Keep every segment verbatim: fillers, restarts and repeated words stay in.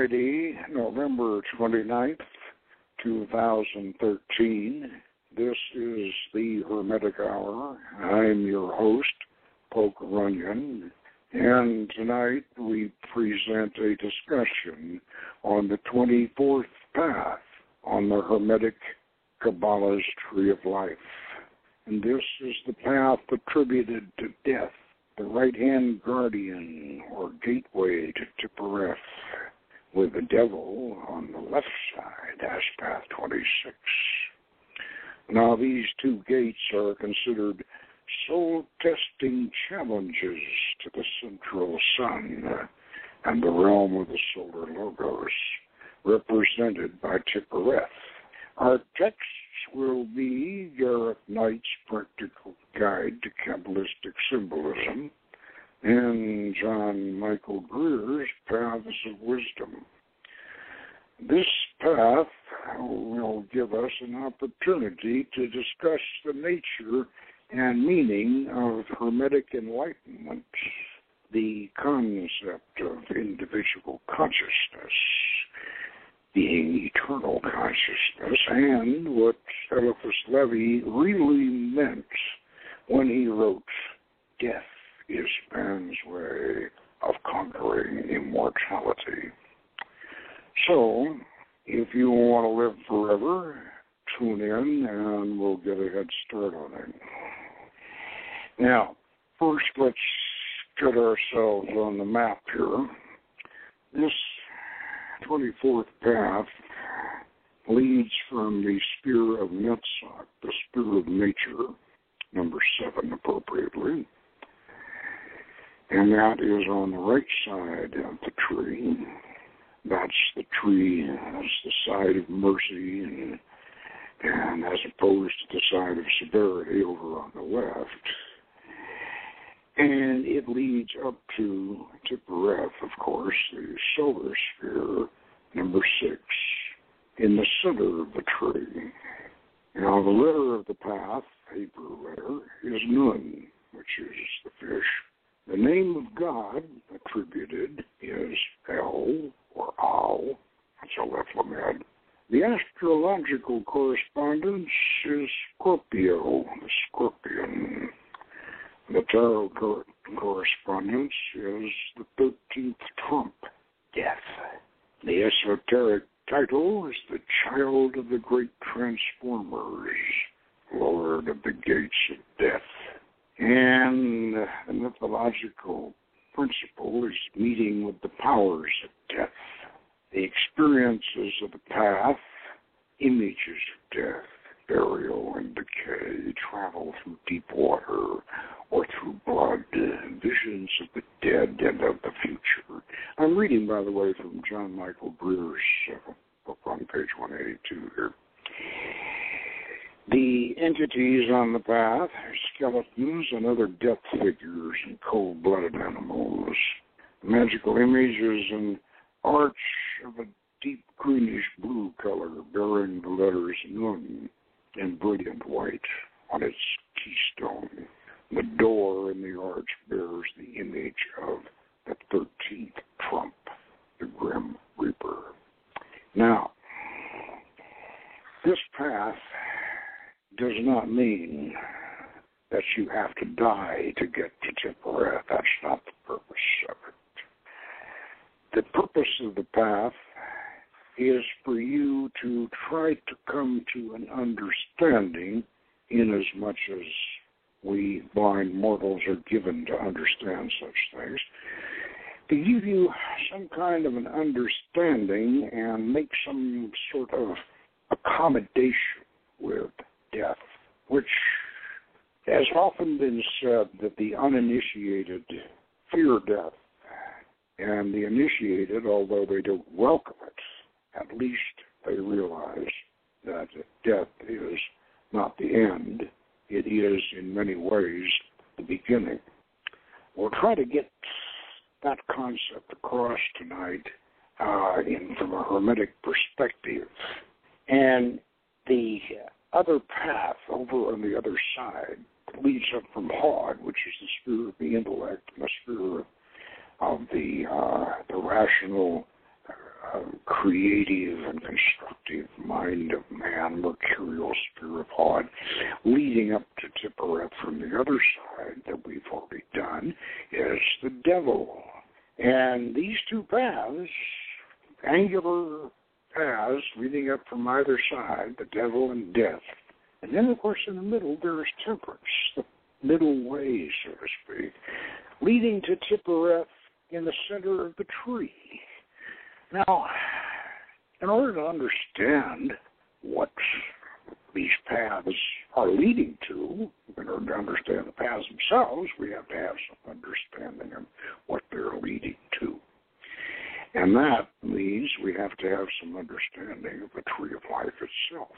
Friday, November twenty-ninth, two thousand thirteen. This is the Hermetic Hour. I'm your host, Poke Runyon, and tonight we present a discussion on the twenty-fourth path on the Hermetic Kabbalah's Tree of Life. And this is the path attributed to death, the right-hand guardian or gateway to Tiphereth, with the devil on the left side as path twenty-six. Now, these two gates are considered soul-testing challenges to the central sun and the realm of the solar logos, represented by Tiphereth. Our texts will be Gareth Knight's Practical Guide to Kabbalistic Symbolism and John Michael Greer's Paths of Wisdom. This path will give us an opportunity to discuss the nature and meaning of Hermetic enlightenment, the concept of individual consciousness, being eternal consciousness, and what Eliphas Levi really meant when he wrote, "Death is man's way of conquering immortality." So, if you want to live forever, tune in and we'll get a head start on it. Now, first let's get ourselves on the map here. This twenty-fourth path leads from the sphere of Netzach, the sphere of nature, number seven appropriately, and that is on the right side of the tree. That's the tree, that's the side of mercy, and, and as opposed to the side of severity over on the left. And it leads up to Tiphereth, of course, the solar sphere, number six, in the center of the tree. Now, the letter of the path, Hebrew letter, is Nun, which is the fish. The name of God attributed is El, or Al, that's Aleph Lamed. The astrological correspondence is Scorpio, the scorpion. The tarot cor- correspondence is the thirteenth trump, death. The esoteric title is the Child of the Great Transformers, Lord of the Gates of Death. And the mythological principle is meeting with the powers of death. The experiences of the path, images of death, burial and decay, travel through deep water or through blood, visions of the dead and of the future. I'm reading, by the way, from John Michael Greer's uh, book on page one eighty-two here. The entities on the path are skeletons and other death figures and cold-blooded animals. The magical image is an arch of a deep greenish-blue color bearing the letters Nun in brilliant white on its keystone. The door in the arch bears the image of the thirteenth trump, the Grim Reaper. Now, this path does not mean that you have to die to get to Tiphereth. That's not the purpose of it. The purpose of the path is for you to try to come to an understanding, in as much as we blind mortals are given to understand such things, to give you some kind of an understanding and make some sort of accommodation with death, which has often been said that the uninitiated fear death, and the initiated, although they don't welcome it, at least they realize that death is not the end. It is, in many ways, the beginning. We'll try to get that concept across tonight uh, in from a Hermetic perspective. And the other path over on the other side leads up from Hod, which is the sphere of the intellect, and the sphere of the uh, the rational uh, creative and constructive mind of man, mercurial spirit leading up to Tiphereth from the other side that we've already done is the devil. And these two paths, angular paths leading up from either side, the devil and death. And then, of course, in the middle, there is temperance, the middle way, so to speak, leading to Tiphereth in the center of the tree. Now, in order to understand what these paths are leading to, in order to understand the paths themselves, we have to have some understanding of what they're leading to. And that means we have to have some understanding of the tree of life itself.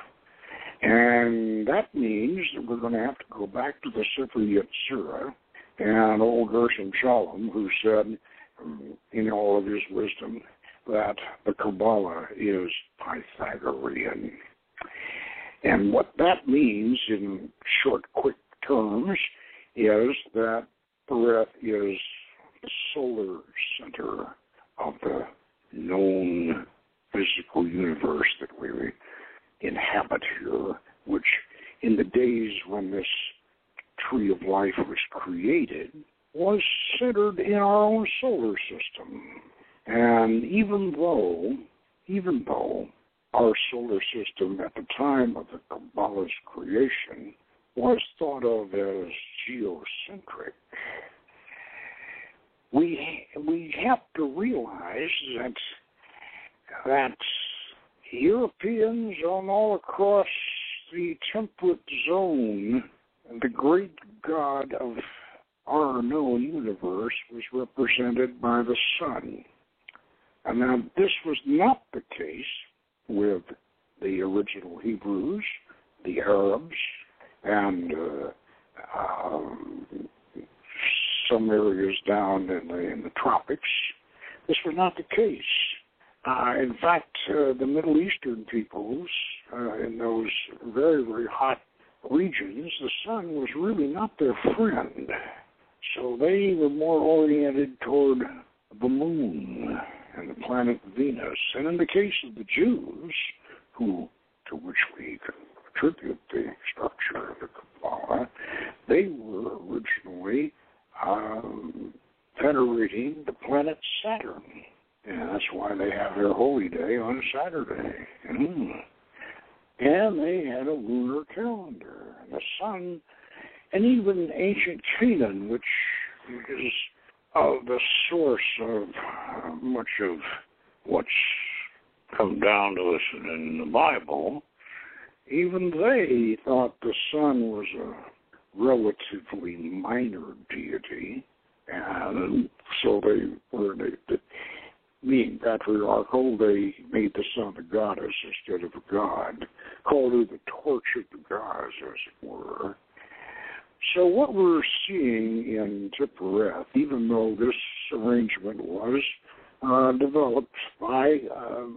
And that means that we're going to have to go back to the Sefer Yetzirah and old Gershom Shalom, who said, um, in all of his wisdom, that the Kabbalah is Pythagorean. And what that means in short, quick terms is that Pereth is the solar center of the known physical universe that we inhabit here, which in the days when this tree of life was created was centered in our own solar system. And even though, even though our solar system at the time of the Kabbalah's creation was thought of as geocentric, we we have to realize that that Europeans on all across the temperate zone, the great God of our known universe was represented by the sun. And now this was not the case with the original Hebrews, the Arabs, and uh, um, some areas down in the, in the tropics. This was not the case. Uh, in fact, uh, the Middle Eastern peoples uh, in those very, very hot regions, the sun was really not their friend. So they were more oriented toward the moon and the planet Venus. And in the case of the Jews, who to which we attribute the structure of the Kabbalah, they were originally um, venerating the planet Saturn. And that's why they have their holy day on Saturday. Mm. And they had a lunar calendar. And the sun, and even ancient Canaan, which is uh, the source of uh, much of what's come down to us in the Bible, even they thought the sun was a relatively minor deity. And so they were, they, they being patriarchal, they made the sun a goddess instead of a god, called her the torch of the gods, as it were. So what we're seeing in Tiphereth, even though this arrangement was uh, developed by uh,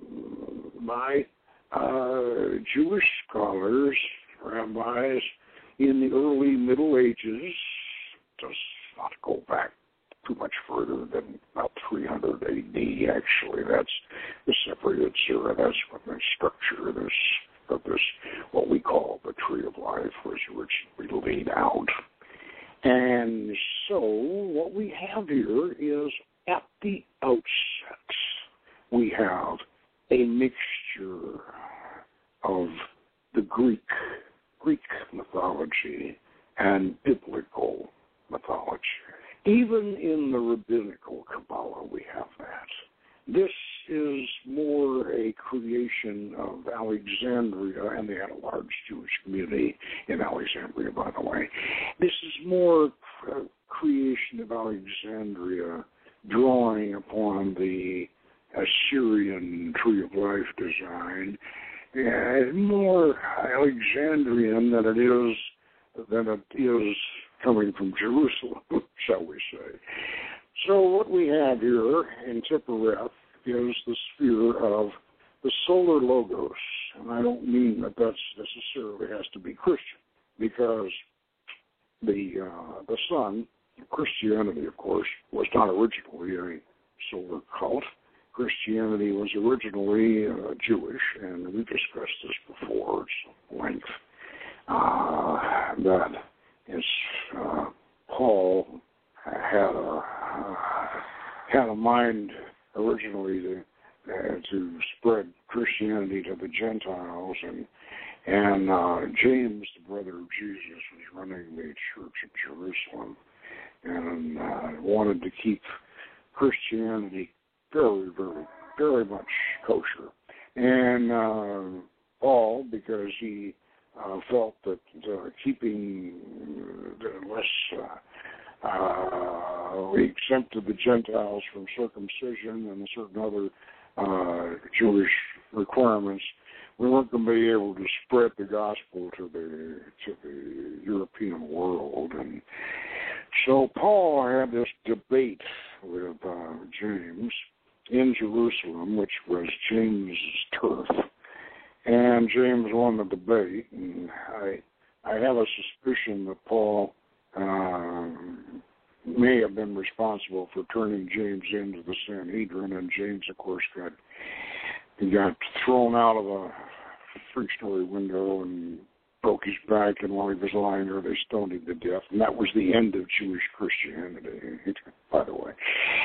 by uh, Jewish scholars, rabbis, in the early Middle Ages, does not go back too much further than about three hundred A D, actually. That's the Sefer Yetzirah. That's when the structure of this, of this, what we call the Tree of Life, was originally laid out. And so what we have here is, at the outset, we have a mixture of the Greek, Greek mythology and biblical mythology. Even in the rabbinical Kabbalah, we have that. This is more a creation of Alexandria, and they had a large Jewish community in Alexandria, by the way. This is more a creation of Alexandria, drawing upon the Assyrian Tree of Life design, and more Alexandrian than it is than it is coming from Jerusalem, shall we say. So what we have here in Tiphereth is the sphere of the solar logos. And I don't mean that that necessarily has to be Christian, because the uh, the sun, Christianity, of course, was not originally a solar cult. Christianity was originally uh, Jewish, and we've discussed this before at length, uh, that is, uh, Paul had a, uh, had a mind originally to, uh, to spread Christianity to the Gentiles, and And uh, James, the brother of Jesus, was running the church of Jerusalem and uh, wanted to keep Christianity very, very, very much kosher. And uh, Paul, because he uh, felt that uh, keeping uh, less, uh, uh, we exempted the Gentiles from circumcision and certain other uh, Jewish requirements, we weren't going to be able to spread the gospel to the to the European world. And so Paul had this debate with uh, James in Jerusalem, which was James's turf. And James won the debate, and I I have a suspicion that Paul uh, may have been responsible for turning James into the Sanhedrin, and James, of course, got He got thrown out of a three-story window and broke his back, and while he was lying there, they stoned him to death. And that was the end of Jewish Christianity, by the way.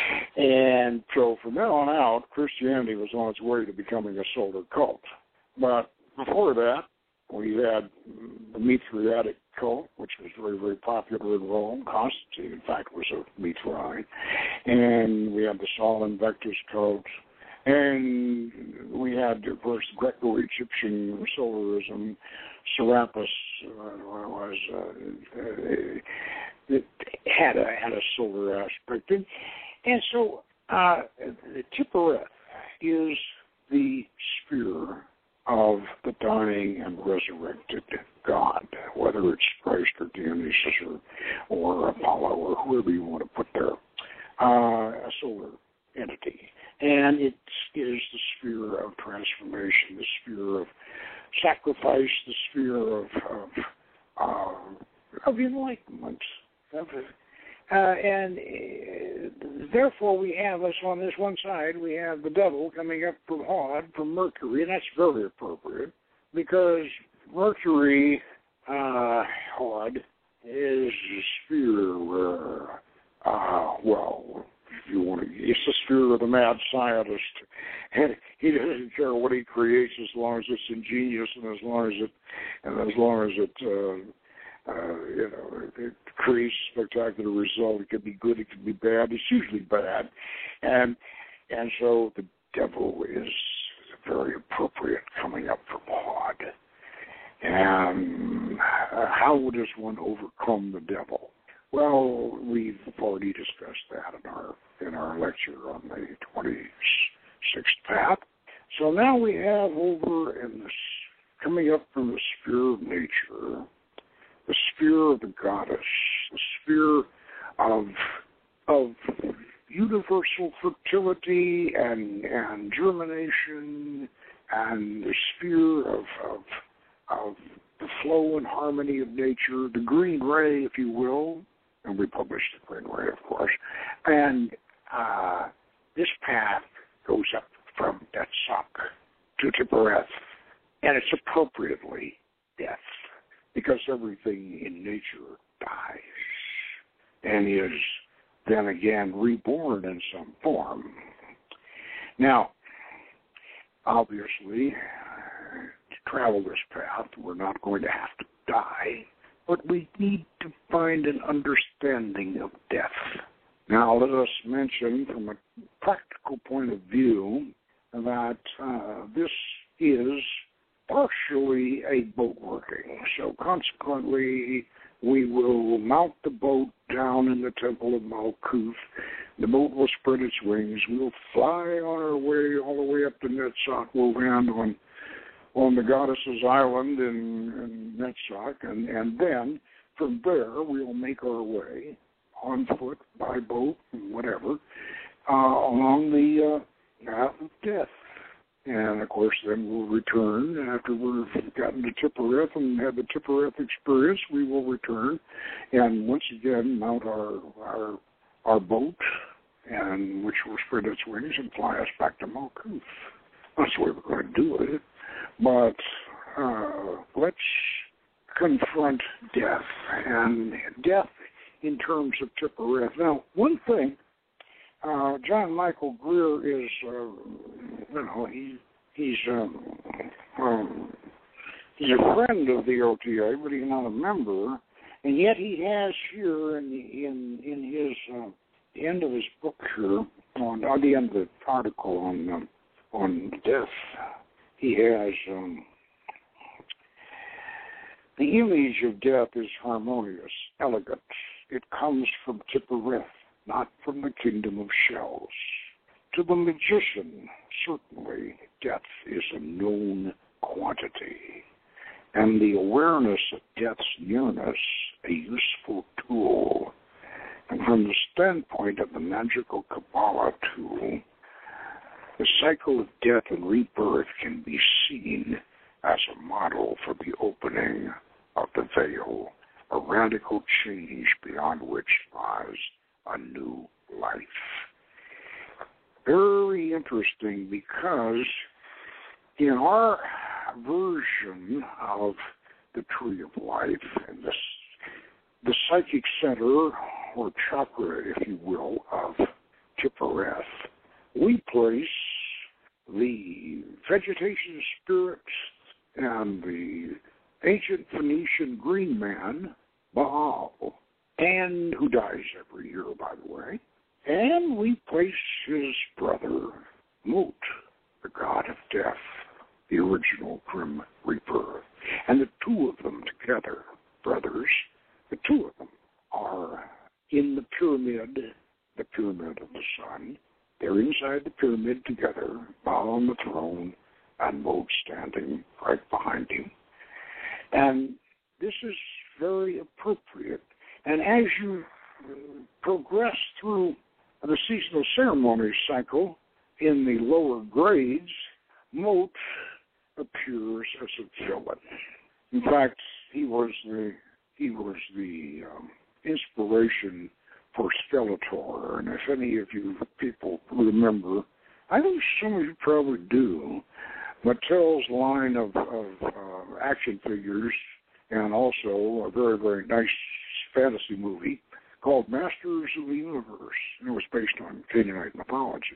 And so from then on out, Christianity was on its way to becoming a solar cult. But before that, we had the Mithriatic cult, which was very, very popular in Rome. Constantine, in fact, was a Mithrite. And we had the Sol Invictus cult. And we had, of course, Greco-Egyptian solarism. Serapis uh, was uh, it had a had a solar aspect, and, and so uh, the Tiphereth is the sphere of the dying and resurrected God, whether it's Christ or Dionysus or, or Apollo or whoever you want to put there, uh, a solar entity. And it is the sphere of transformation, the sphere of sacrifice, the sphere of of, uh, of enlightenment. Of, uh, and uh, therefore we have us on this one side, we have the devil coming up from Hod, from Mercury, and that's very appropriate because Mercury, uh, Hod, is a sphere where, uh, well, if you want to, it's the sphere of the mad scientist, and he doesn't care what he creates as long as it's ingenious and as long as it, and as long as it, uh, uh, you know, it, it creates a spectacular result. It could be good, it could be bad. It's usually bad, and and so the devil is very appropriate coming up from Hod. And uh, how does one overcome the devil? Well, we've already discussed that in our in our lecture on the twenty-sixth path. So now we have over in this coming up from the sphere of nature, the sphere of the goddess, the sphere of of universal fertility and and germination, and the sphere of of of the flow and harmony of nature, the green ray, if you will. And we published the green ray, of course. And uh, this path goes up from Netzach to Tiphereth, and it's appropriately death, because everything in nature dies and is then again reborn in some form. Now, obviously, to travel this path, we're not going to have to die, but we need to find an understanding of death. Now, let us mention from a practical point of view that uh, this is partially a boat working. So consequently, we will mount the boat down in the temple of Malkuth. The boat will spread its wings. We'll fly on our way all the way up to Netzach. We'll land on on the Goddess's Island in, in Netzach, and, and then from there we'll make our way on foot, by boat, and whatever, uh, along the uh, path of death. And, of course, then we'll return after we've gotten to Tiphereth and had the Tiphereth experience. We will return and once again mount our our, our boat and which will spread its wings and fly us back to Malkuth. That's the way we're going to do it. But uh, let's confront death, and death in terms of Tippereth. Now, one thing, uh, John Michael Greer is, uh, you know, he he's um, um, he's a friend of the O T A, but he's not a member, and yet he has here in in in his uh, the end of his book here, on, on the end of the article on um, on death, he has um, the image of death is harmonious, elegant. It comes from Tippereth, not from the kingdom of shells. To the magician, certainly, death is a known quantity, and the awareness of death's nearness, a useful tool. And from the standpoint of the magical Kabbalah tool, the cycle of death and rebirth can be seen as a model for the opening of the veil, a radical change beyond which lies a new life. Very interesting, because in our version of the Tree of Life, and this, the psychic center, or chakra, if you will, of Tippereth, we place the vegetation spirit and the ancient Phoenician green man, Baal, and who dies every year, by the way, and we place his brother, Mot, the god of death, the original Grim Reaper. And the two of them together, brothers, the two of them are in the pyramid, the pyramid of the sun. They're inside the pyramid together, Baal on the throne, and Mot standing right behind him. And this is very appropriate. And as you progress through the seasonal ceremonies cycle in the lower grades, Mot appears as a villain. In fact, he was the he was the um, inspiration for Skeletor. And if any of you people remember, I think some of you probably do, Mattel's line of, of uh, action figures, and also a very, very nice fantasy movie called Masters of the Universe. It was based on Canaanite mythology.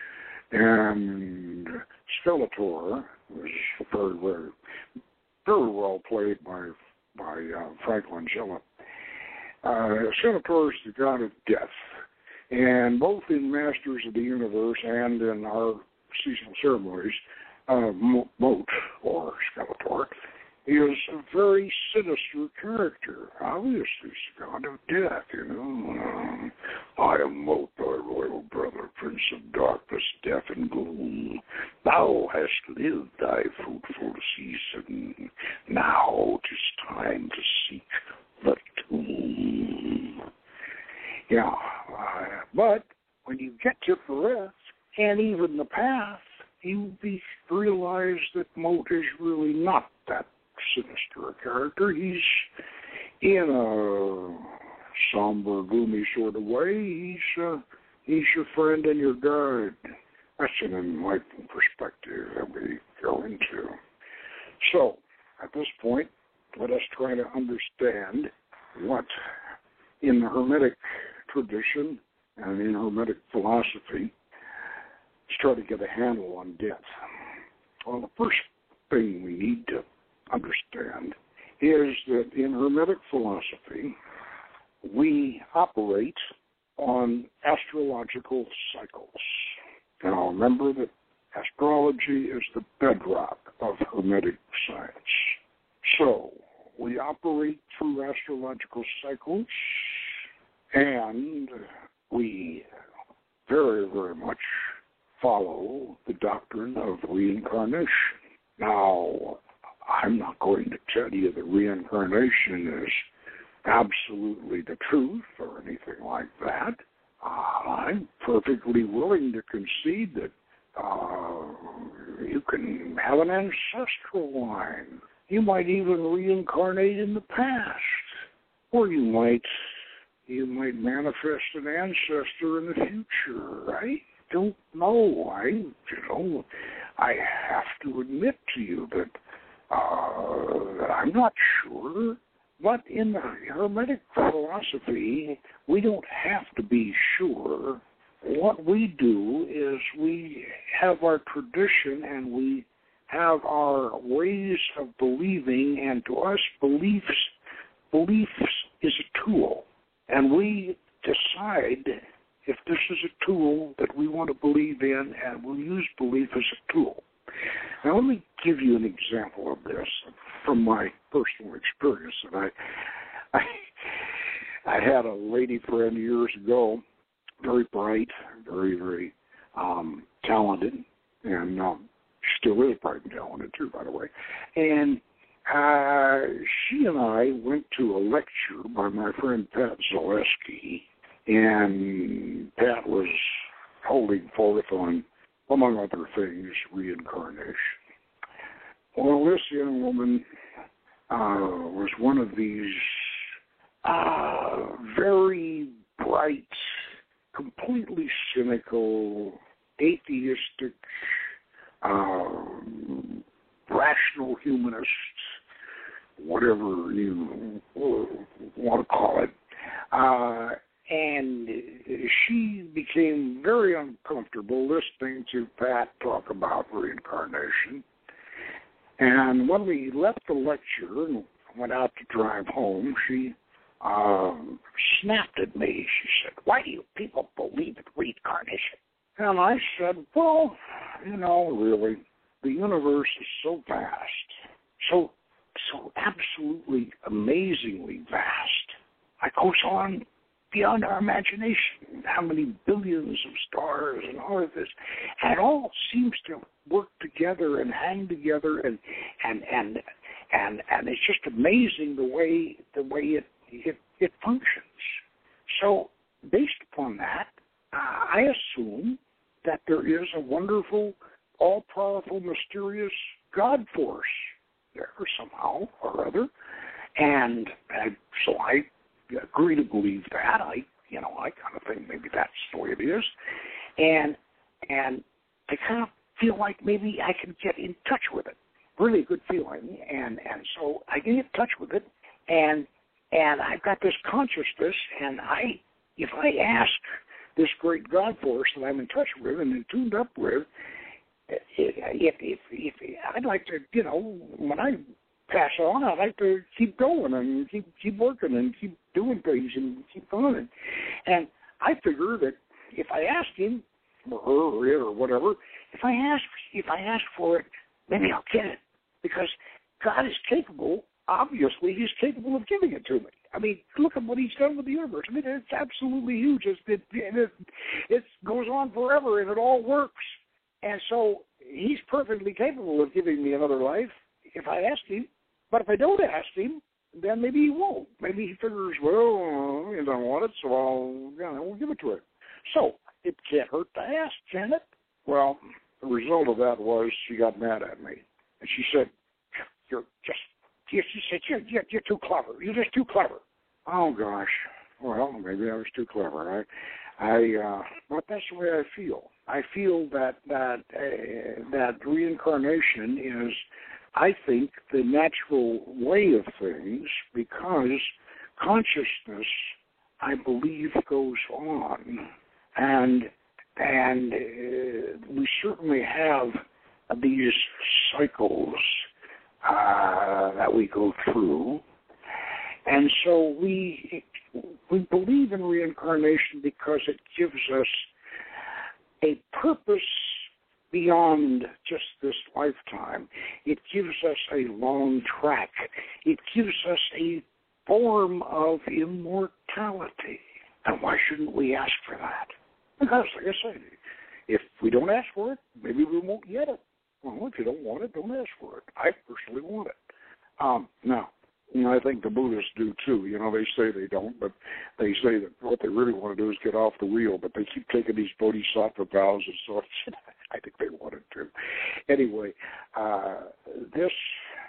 And Skeletor was very, very, very well played by by uh, Frank Langella. Uh, Skeletor is the god of death, and both in Masters of the Universe and in our seasonal ceremonies, uh, Mot, or Skeletor, is a very sinister character. Obviously, he's the god of death, you know. Um, I am Mot, thy royal brother, prince of darkness, death, and gloom. Thou hast lived thy fruitful season. Now 'tis time to seek the tomb. Yeah, uh, but when you get to Perez, and even the path, you be, realize that Mot is really not that sinister a character. He's in a somber, gloomy sort of way. He's uh, he's your friend and your guide. That's an enlightened perspective that we go into. So, at this point, let us try to understand what, in the Hermetic tradition and in Hermetic philosophy, let's try to get a handle on death. Well, the first thing we need to understand is that in Hermetic philosophy, we operate on astrological cycles. Now, remember that astrology is the bedrock of Hermetic science. So, we operate through astrological cycles, and we very, very much follow the doctrine of reincarnation. Now, I'm not going to tell you that reincarnation is absolutely the truth or anything like that. Uh, I'm perfectly willing to concede that uh, you can have an ancestral line. You might even reincarnate in the past. Or you might you might manifest an ancestor in the future. I don't know. I, you know, I have to admit to you that, uh, that I'm not sure. But in the Hermetic philosophy, we don't have to be sure. What we do is we have our tradition and we have our ways of believing, and to us, beliefs, beliefs is a tool. And we decide if this is a tool that we want to believe in, and we'll use belief as a tool. Now, let me give you an example of this from my personal experience. And I, I, I had a lady friend years ago, very bright, very, very um, talented, and um, still is bright and talented too, by the way. And uh, she and I went to a lecture by my friend Pat Zaleski, and Pat was holding forth on, among other things, reincarnation. Well, this young woman uh, was one of these uh, very bright, completely cynical, atheistic, uh, rational humanists, whatever you want to call it. Uh, and she became very uncomfortable listening to Pat talk about reincarnation. And when we left the lecture and went out to drive home, she uh, snapped at me. She said, "Why do you people believe in reincarnation?" And I said, well, you know, really, the universe is so vast, so so absolutely amazingly vast. It goes on beyond our imagination, how many billions of stars and all of this. And it all seems to work together and hang together, and and and and, and it's just amazing the way the way it, it, it functions. So based upon that, uh, I assume that there is a wonderful, all-powerful, mysterious God force there somehow or other. And, and so I agree to believe that. I, you know, I kind of think maybe that's the way it is. And and I kind of feel like maybe I can get in touch with it. Really good feeling. And, and so I get in touch with it, and and I've got this consciousness, and I, if I ask this great God force that I'm in touch with and tuned up with, if, if, if I'd like to, you know, when I pass on, I'd like to keep going and keep keep working and keep doing things and keep going. And I figure that if I ask him, or her, or it, or whatever, if I ask if I ask for it, maybe I'll get it, because God is capable. Obviously, He's capable of giving it to me. I mean, look at what He's done with the universe. I mean, it's absolutely huge. It's, it, it, it goes on forever, and it all works. And so He's perfectly capable of giving me another life if I ask Him. But if I don't ask Him, then maybe He won't. Maybe He figures, well, you don't want it, so I'll, you know, we'll give it to her. So it can't hurt to ask, can it? Well, the result of that was she got mad at me. And she said, you're just, she said, you're, you're, you're too clever. You're just too clever. Oh, gosh. Well, maybe I was too clever. I, I, uh, but that's the way I feel. I feel that that uh, that reincarnation is, I think, the natural way of things, because consciousness, I believe, goes on, and and uh, we certainly have these cycles uh, that we go through, and so we we believe in reincarnation because it gives us a purpose beyond just this lifetime. It gives us a long track. It gives us a form of immortality. And why shouldn't we ask for that? Because, like I said, if we don't ask for it, maybe we won't get it. Well, if you don't want it, don't ask for it. I personally want it. Um, now, you know, I think the Buddhists do too. You know, they say they don't, but they say that what they really want to do is get off the wheel, but they keep taking these bodhisattva vows and sorts. I think they want it too. Anyway, uh, this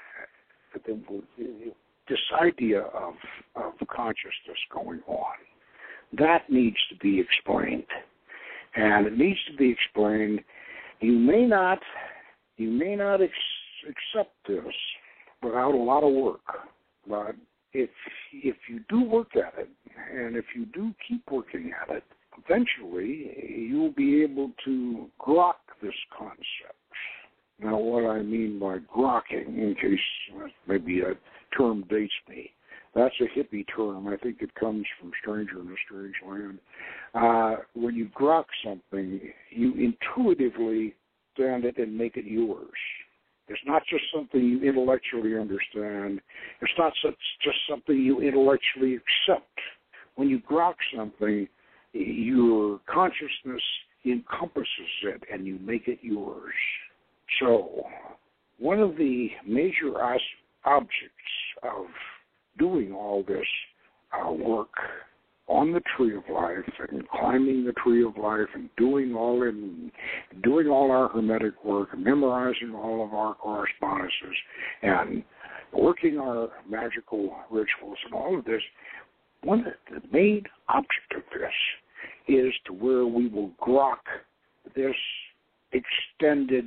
this idea of, of consciousness going on, that needs to be explained. And it needs to be explained. You may not, you may not ex- accept this without a lot of work, but if if you do work at it, and if you do keep working at it, eventually you'll be able to grok this concept. Now, what I mean by grokking, in case maybe a term dates me, that's a hippie term. I think it comes from Stranger in a Strange Land. Uh, when you grok something, you intuitively understand it and make it yours. It's not just something you intellectually understand. It's not such, just something you intellectually accept. When you grok something, your consciousness encompasses it and you make it yours. So, one of the major as- objects of doing all this uh, work on the Tree of Life and climbing the Tree of Life and doing all in, doing all our Hermetic work, and memorizing all of our correspondences, and working our magical rituals and all of this, one of the main object of this is to where we will grok this extended,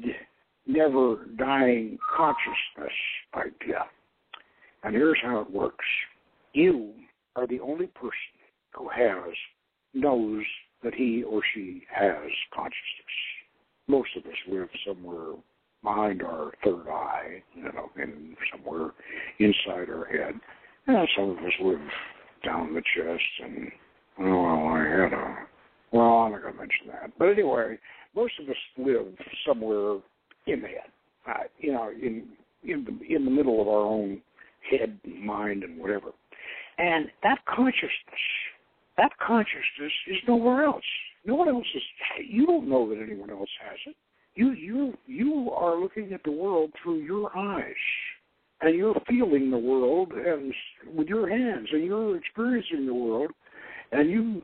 never-dying consciousness idea. And here's how it works. You are the only person who has, knows that he or she has consciousness. Most of us live somewhere behind our third eye, you know, and somewhere inside our head. And some of us live down the chest, and, well, I had a, well, I'm not going to mention that. But anyway, most of us live somewhere in the head, uh, you know, in in the in the middle of our own head, and mind, and whatever. And that consciousness, that consciousness is nowhere else. No one else is. You don't know that anyone else has it. You you you are looking at the world through your eyes, and you're feeling the world and with your hands, and you're experiencing the world. And you,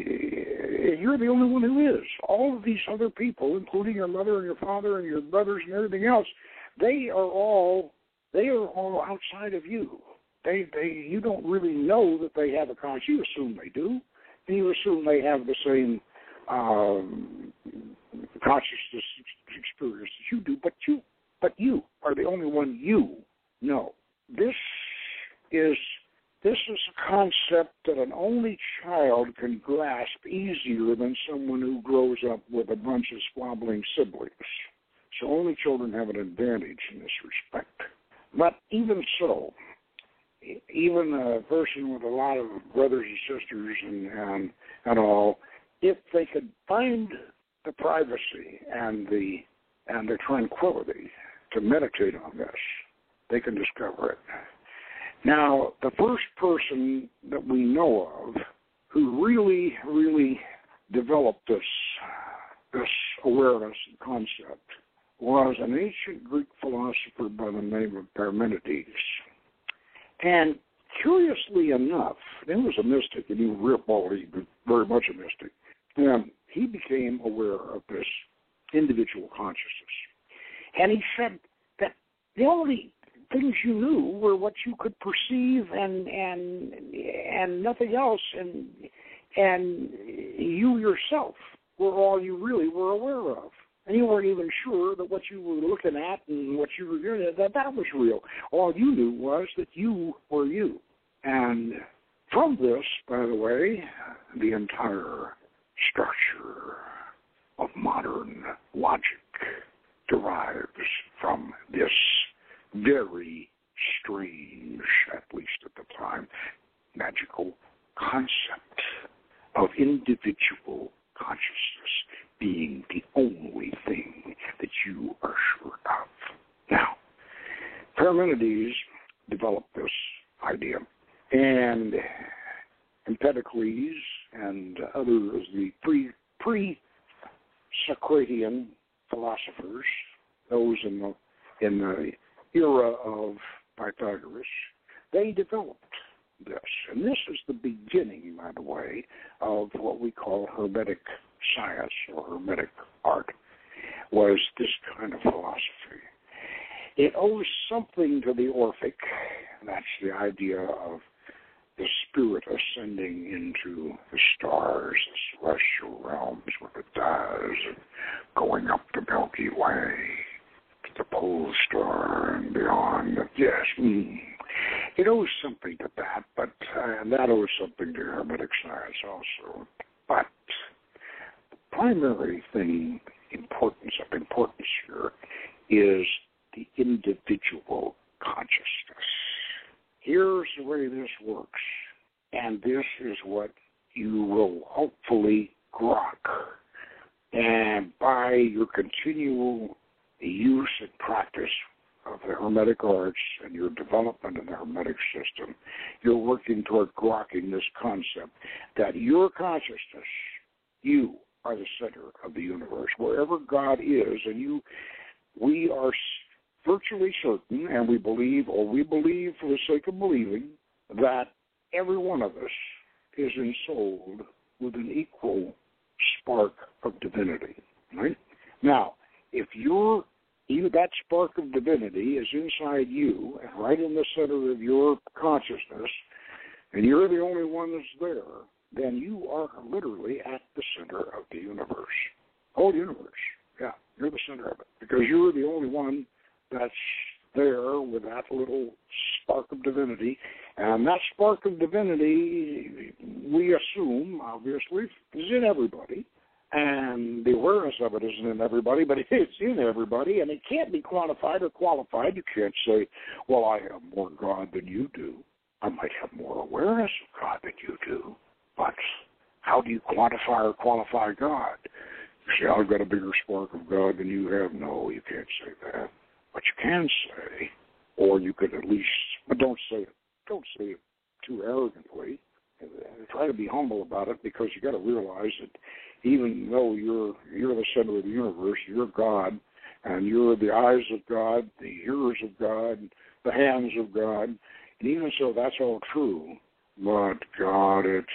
you're the only one who is. All of these other people, including your mother and your father and your brothers and everything else, they are all, they are all outside of you. They, they, you don't really know that they have a conscience. You assume they do, and you assume they have the same um, consciousness experience as you do. But you, but you are the only one you know. This is. This is a concept that an only child can grasp easier than someone who grows up with a bunch of squabbling siblings. So only children have an advantage in this respect. But even so, even a person with a lot of brothers and sisters and, and, and all, if they could find the privacy and the and the tranquility to meditate on this, they can discover it. Now, the first person that we know of who really, really developed this, this awareness and concept was an ancient Greek philosopher by the name of Parmenides. And curiously enough, he was a mystic, and he was real quality, but very much a mystic. And he became aware of this individual consciousness. And he said that the only things you knew were what you could perceive and and and nothing else, and and you yourself were all you really were aware of. And you weren't even sure that what you were looking at and what you were doing, that that was real. All you knew was that you were you. And from this, by the way, the entire structure of modern logic derives from this very strange, at least at the time, magical concept of individual consciousness being the only thing that you are sure of. Now, Parmenides developed this idea, and Empedocles and others, the pre, pre-Socratian philosophers, those in the in the era of Pythagoras, they developed this. And this is the beginning, by the way, of what we call Hermetic science or Hermetic art, was this kind of philosophy. It owes something to the Orphic. That's the idea of the spirit ascending into the stars, the celestial realms, what it does, and going up the Milky Way to the pole star and beyond. Yes, mm, it owes something to that, but uh, and that owes something to Hermetic science also. But the primary thing, importance of importance here, is the individual consciousness. Here's the way this works, and this is what you will hopefully grok. And by your continual use and practice of the Hermetic arts and your development in the Hermetic system, you're working toward grokking this concept that your consciousness, you are the center of the universe. Wherever God is, and you, we are virtually certain, and we believe, or we believe for the sake of believing, that every one of us is ensouled with an equal spark of divinity, right? Now, if you're, you, that spark of divinity is inside you, and right in the center of your consciousness, and you're the only one that's there, then you are literally at the center of the universe. Whole universe, yeah, you're the center of it, because you're the only one that's there with that little spark of divinity. And that spark of divinity, we assume, obviously, is in everybody. And the awareness of it isn't in everybody, but it's in everybody, and it can't be quantified or qualified. You can't say, well, I have more God than you do. I might have more awareness of God than you do. But how do you quantify or qualify God? You say, I've got a bigger spark of God than you have. No, you can't say that. But you can say, or you could at least, but don't say it. Don't say it too arrogantly. Try to be humble about it, because you got to realize that even though you're you're the center of the universe, you're God, and you're the eyes of God, the ears of God, the hands of God, and even so, that's all true. But God, it's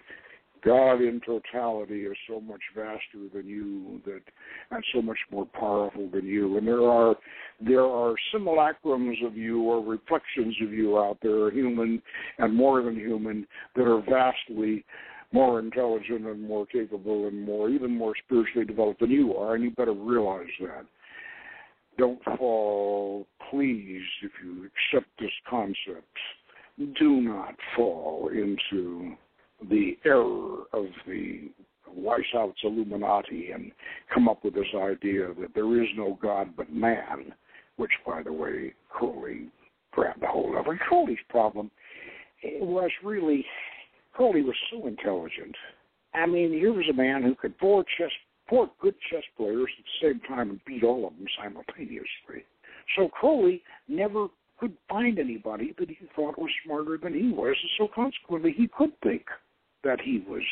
God in totality is so much vaster than you, that and so much more powerful than you. And there are there are simulacrums of you, or reflections of you out there, human and more than human, that are vastly more intelligent and more capable and more even more spiritually developed than you are, and you better realize that. Don't fall, please, if you accept this concept, do not fall into the error of the Weishaupt's Illuminati and come up with this idea that there is no God but man, which, by the way, Crowley grabbed a hold of. And Crowley's problem was really, Crowley was so intelligent. I mean, here was a man who could four chess, four good chess players at the same time and beat all of them simultaneously. So Crowley never could find anybody that he thought was smarter than he was, and so consequently he could think that he was,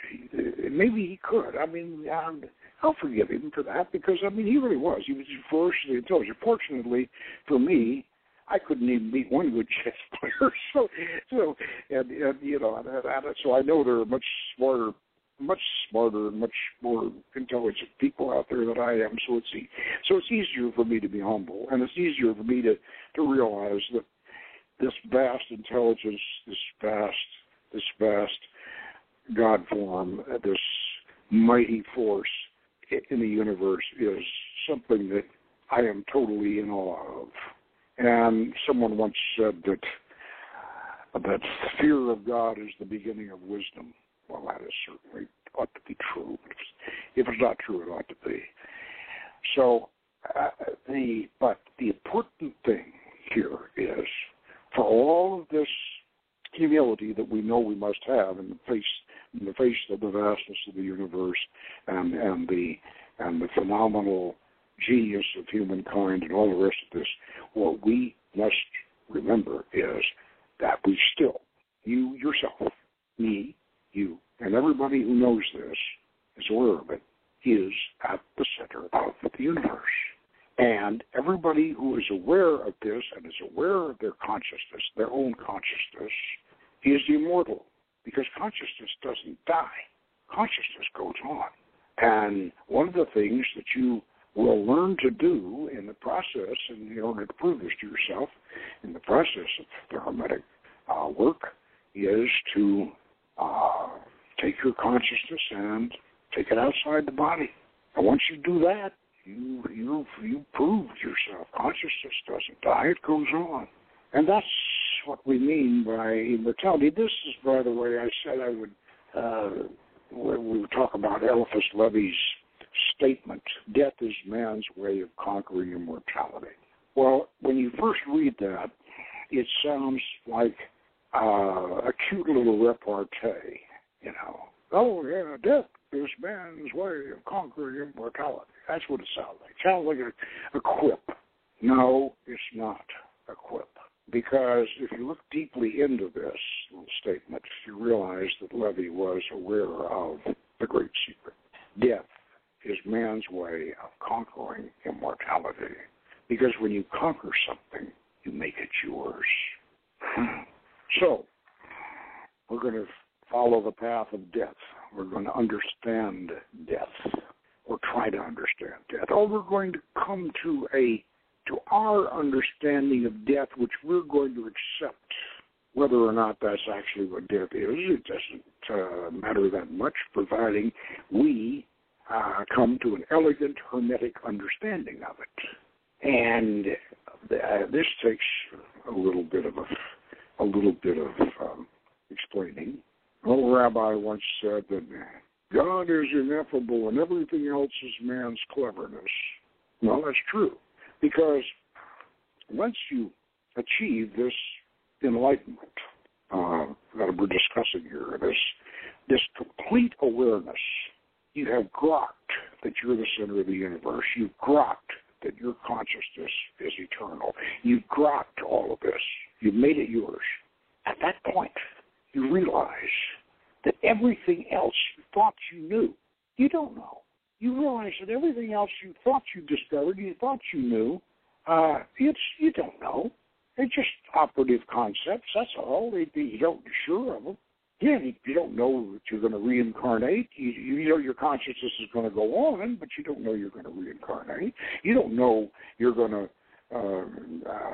maybe he could. I mean, um, I'll forgive him for that, because, I mean, he really was. He was ferociously intelligent. Fortunately for me, I couldn't even beat one good chess player. So, so and, and you know, and, and, so I know there are much smarter, much smarter and much more intelligent people out there than I am. So it's so it's easier for me to be humble, and it's easier for me to, to realize that this vast intelligence, this vast, this vast God form, this mighty force in the universe is something that I am totally in awe of. And someone once said that that fear of God is the beginning of wisdom. Well, that is certainly ought to be true. But if it's not true, it ought to be. So, uh, the but the important thing here is, for all of this humility that we know we must have in the face in the face of the vastness of the universe and and the and the phenomenal genius of humankind and all the rest of this, what we must remember is that we still, you yourself, me, you, and everybody who knows this, is aware of it, is at the center of the universe. And everybody who is aware of this and is aware of their consciousness, their own consciousness, is immortal, because consciousness doesn't die. Consciousness goes on. And one of the things that you will learn to do in the process, and in order to prove this to yourself, in the process of the Hermetic uh, work, is to uh, take your consciousness and take it outside the body. And once you do that, you you you proved yourself. Consciousness doesn't die; it goes on, and that's what we mean by immortality. This is, by the way, I said I would. Uh, we would talk about Eliphas Levi's statement: "Death is man's way of conquering immortality." Well, when you first read that, it sounds like uh, a cute little repartee. You know, oh yeah, death is man's way of conquering immortality. That's what it sounds like. It sounds like a, a quip. No, it's not a quip. Because if you look deeply into this little statement, you realize that Levi was aware of the great secret. Death is man's way of conquering immortality. Because when you conquer something, you make it yours. So, we're going to follow the path of death. We're going to understand death, or try to understand death. Or we're going to come to a to our understanding of death, which we're going to accept. Whether or not that's actually what death is, it doesn't uh, matter that much, providing we uh, come to an elegant, hermetic understanding of it. And uh, this takes a little bit of a, a little bit of um, explaining. An old rabbi once said that God is ineffable and everything else is man's cleverness. Well, that's true, because once you achieve this enlightenment uh, that we're discussing here, this this complete awareness, you have grokked that you're the center of the universe. You've grokked that your consciousness is eternal. You've grokked all of this. You've made it yours. At that point, you realize that everything else you thought you knew, you don't know. You realize that everything else you thought you discovered, you thought you knew, uh, it's you don't know. They're just operative concepts, that's all. They, they, you don't be sure of them. Yeah, you, you don't know that you're going to reincarnate. You, you know your consciousness is going to go on, but you don't know you're going to reincarnate. You don't know you're going to uh, uh,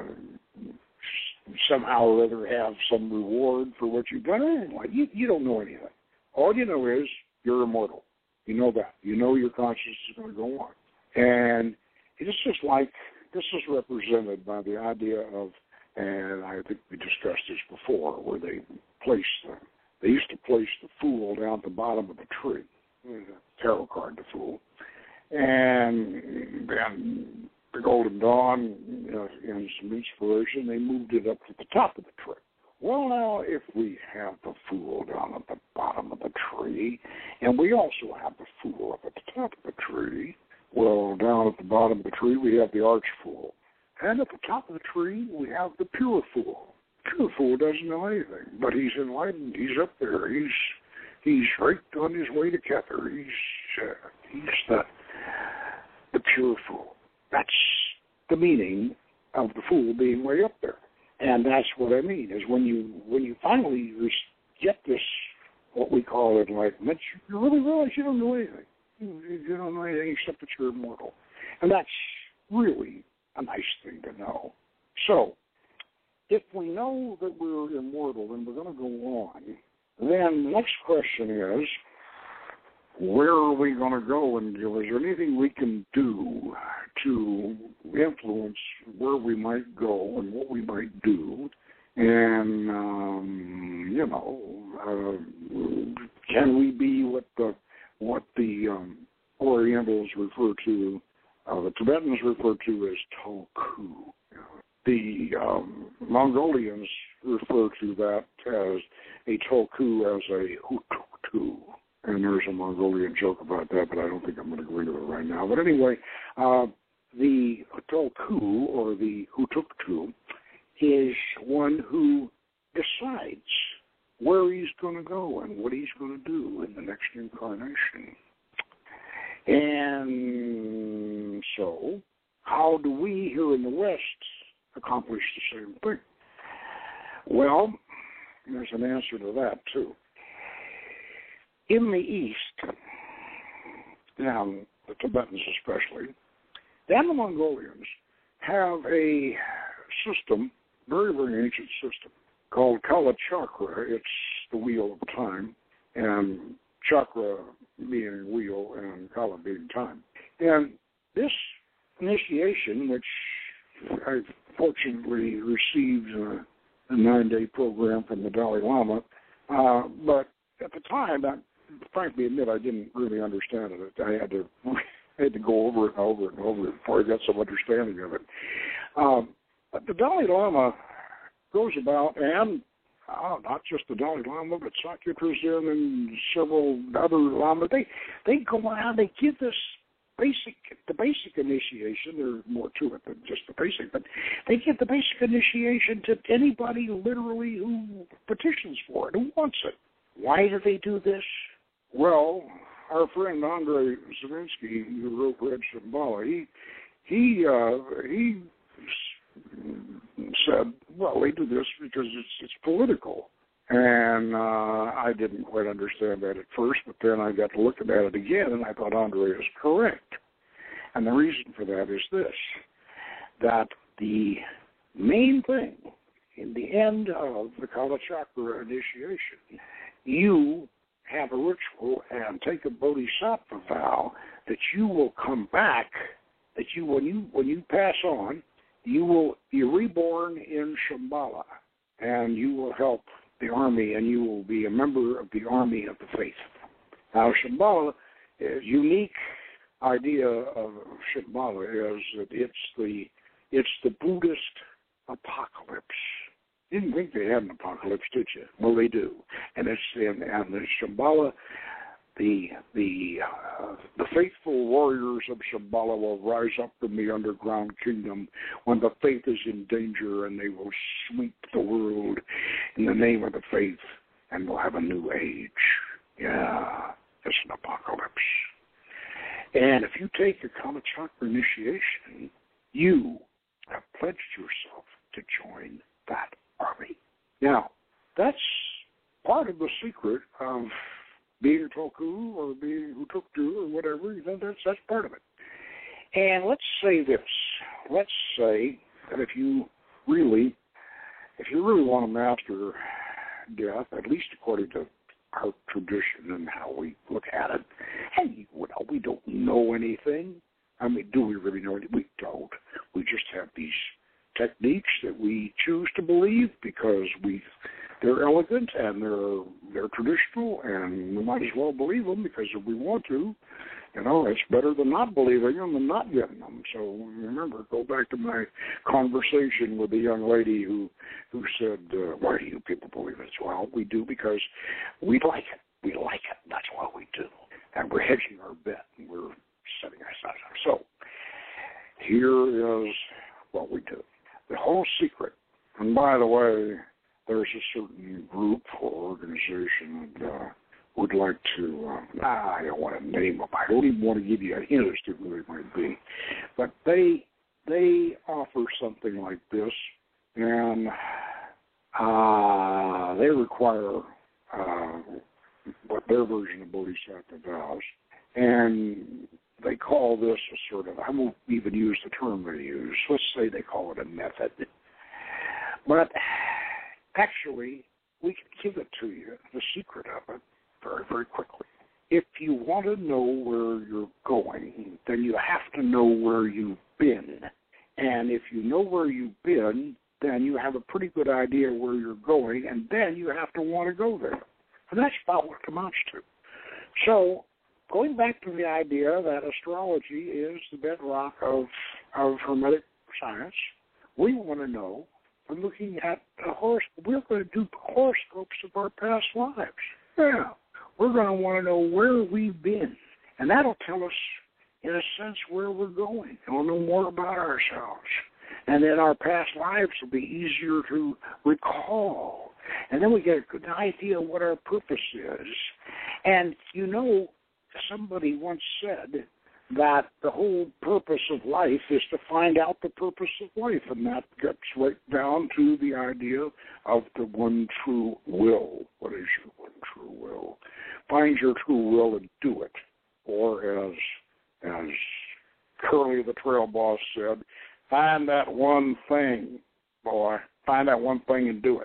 somehow or other have some reward for what you've done. You, you don't know anything. All you know is you're immortal. You know that. You know your consciousness is going to go on. And it's just like, this is represented by the idea of, and I think we discussed this before, where they place them. They used to place the fool down at the bottom of the tree, the tarot card, the fool. And then the Golden Dawn, you know, in some inspiration, they moved it up to the top of the tree. Well, now, if we have the fool down at the bottom of the tree, and we also have the fool up at the top of the tree, well, down at the bottom of the tree, we have the arch fool. And at the top of the tree, we have the pure fool. The pure fool doesn't know anything, but he's enlightened. He's up there. He's he's right on his way to Kether. He's, uh, he's the, the pure fool. That's the meaning of the fool being way up there. And that's what I mean, is when you when you finally get this, what we call enlightenment, you really realize you don't know anything. You don't know anything except that you're immortal. And that's really a nice thing to know. So, if we know that we're immortal and we're going to go on, then the next question is, where are we going to go? And is there anything we can do to influence where we might go and what we might do? And, um, you know, uh, can we be what the what the um, Orientals refer to, uh, the Tibetans refer to as Tulku. The um, Mongolians refer to that as a Tulku as a Hutuktu. And there's a Mongolian joke about that, but I don't think I'm going to go into it right now. But anyway, uh, the Tulku, or the Hutuktu, is one who decides where he's going to go and what he's going to do in the next incarnation. And so, how do we here in the West accomplish the same thing? Well, there's an answer to that, too. In the East, and the Tibetans especially, and the Mongolians have a system, very, very ancient system, called Kala Chakra. It's the wheel of time, and chakra being wheel and Kala being time. And this initiation, which I fortunately received a, a nine-day program from the Dalai Lama, uh, but at the time, I frankly admit I didn't really understand it. I had to I had to go over it and over it and over it before I got some understanding of it. Um, but the Dalai Lama goes about, and uh, not just the Dalai Lama, but Sakya Trizin and several other lamas, they, they go out, they give this basic, the basic initiation. There's more to it than just the basic, but they give the basic initiation to anybody literally who petitions for it, who wants it. Why do they do this? Well, our friend Andre Zavinsky, who wrote Red Shambhala, he he uh, he said, well, they do this because it's it's political. And uh, I didn't quite understand that at first, but then I got to looking at it again, and I thought Andre is correct. And the reason for that is this, that the main thing in the end of the Kala Chakra initiation, you have a ritual and take a bodhisattva vow that you will come back, that you when you when you pass on, you will be reborn in Shambhala, and you will help the army, and you will be a member of the army of the faith. Now, Shambhala, a unique idea of Shambhala is that it's the it's the Buddhist apocalypse. You didn't think they had an apocalypse, did you? Well, they do, and it's in and the Shambhala. The the uh, the faithful warriors of Shambhala will rise up from the underground kingdom when the faith is in danger, and they will sweep the world in the name of the faith, and we'll have a new age. Yeah, it's an apocalypse. And if you take your Kala Chakra initiation, you have pledged yourself to join that army. Now, that's part of the secret of being a Tulku or being Hutuktu or whatever. You know, that's, that's part of it. And let's say this. Let's say that if you really, if you really want to master death, at least according to our tradition and how we look at it, and you know, we don't know anything. I mean, do we really know anything? We don't. We just have these techniques that we choose to believe because we they're elegant and they're they're traditional, and we might as well believe them because if we want to, you know, it's better than not believing them and not getting them. So remember, go back to my conversation with the young lady who who said, uh, "Why do you people believe it?" Well, we do because we like it. We like it. That's why we do, and we're hedging our bet. And we're setting ourselves up. So here is what we do. The whole secret, and by the way, there's a certain group or organization that uh, would like to, uh, nah, I don't want to name them. I don't even want to give you a hint as to who they might be. But they they offer something like this, and uh, they require uh, what their version of Bodhisattva vows, and they call this a sort of, I won't even use the term they use, let's say they call it a method. But actually, we can give it to you, the secret of it, very, very quickly. If you want to know where you're going, then you have to know where you've been. And if you know where you've been, then you have a pretty good idea where you're going, and then you have to want to go there. And that's about what it amounts to. So, going back to the idea that astrology is the bedrock of, of Hermetic science, we want to know, from looking at the horoscope, we're going to do horoscopes of our past lives. Yeah. We're going to want to know where we've been. And that'll tell us, in a sense, where we're going. And we'll know more about ourselves. And then our past lives will be easier to recall. And then we get a good idea of what our purpose is. And, you know, somebody once said that the whole purpose of life is to find out the purpose of life, and that gets right down to the idea of the one true will. What is your one true will? Find your true will and do it. Or as as Curly the Trail Boss said, find that one thing, boy. Find that one thing and do it.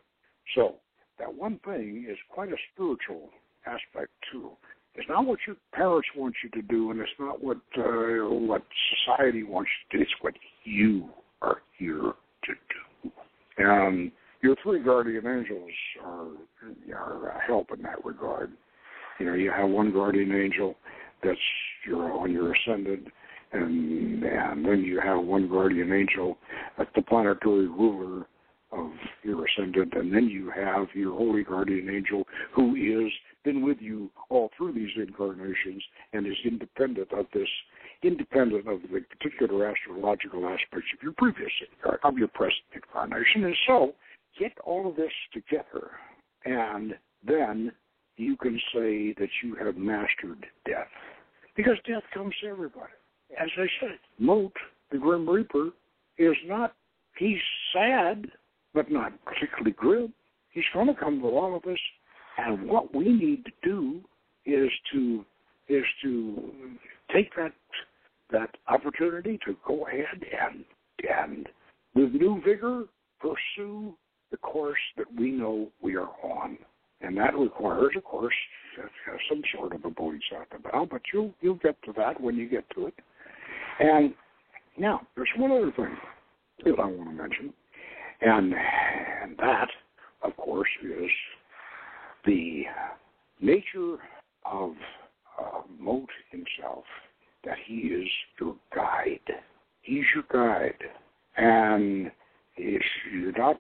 So that one thing is quite a spiritual aspect too. It's not what your parents want you to do, and it's not what uh, what society wants you to do. It's what you are here to do. And your three guardian angels are, are a help in that regard. You know, you have one guardian angel that's your on your ascended, and and then you have one guardian angel that's the planetary ruler of your ascendant, and then you have your holy guardian angel who is been with you all through these incarnations and is independent of this, independent of the particular astrological aspects of your previous of your present incarnation. And so get all of this together, and then you can say that you have mastered death. Because death comes to everybody. As I said, Moat, the Grim Reaper, is not, he's sad, but not particularly grim. He's going to come to all of us, and what we need to do is to is to take that that opportunity to go ahead and and with new vigor pursue the course that we know we are on. And that requires, of course, some sort of a buoys out the bow, but you'll you'll get to that when you get to it. And now, there's one other thing that I want to mention, and and that, of course, is the nature of uh, Moat himself, that he is your guide. He's your guide, and if you're not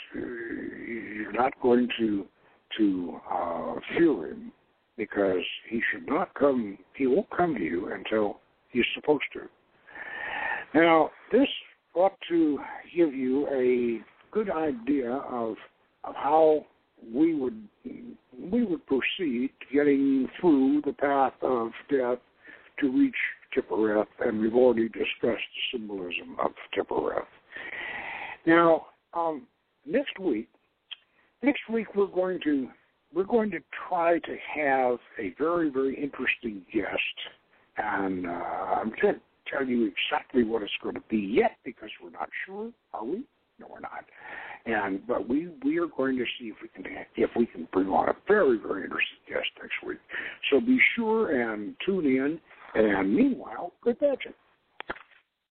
you're not going to to uh, fear him, because he should not come. He won't come to you until he's supposed to. Now, this ought to give you a good idea of of how we would we would proceed getting through the path of death to reach Tiphereth, and we've already discussed the symbolism of Tiphereth. Now, um, next week, next week we're going to we're going to try to have a very very interesting guest, and uh, I'm can't tell you exactly what it's going to be yet because we're not sure. Are we? No, we're not. And but we, we are going to see if we can if we can bring on a very very interesting guest next week. So be sure and tune in. And meanwhile, good magic.